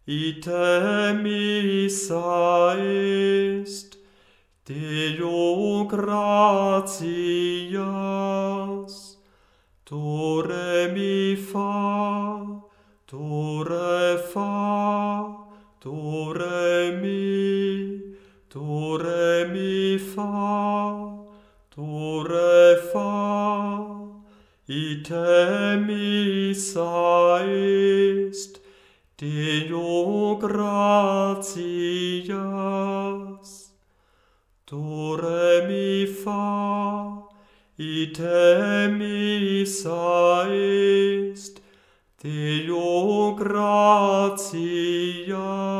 ite missa est, Deo gratias, do re mi fa, do re fa, do re mi fa, do re fa, ite missa est, Deo gratias, do re mi fa, ite missa est, Deo gratias.